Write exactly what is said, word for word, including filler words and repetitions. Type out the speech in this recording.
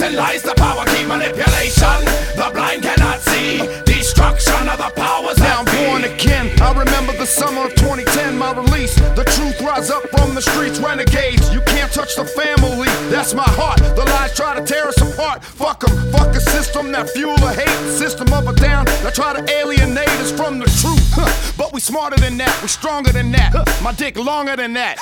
Within lies the power key manipulation. The blind cannot see destruction of the powers Now I'm that be. born again. I remember the summer of twenty ten, my release. The truth rise up from the streets, renegades. You can't touch the family, that's my heart. The lies try to tear us apart. Fuck them, fuck a system that fuel a hate. System up or down that try to alienate us from the truth. Huh. But we smarter than that, we stronger than that. Huh. My dick longer than that.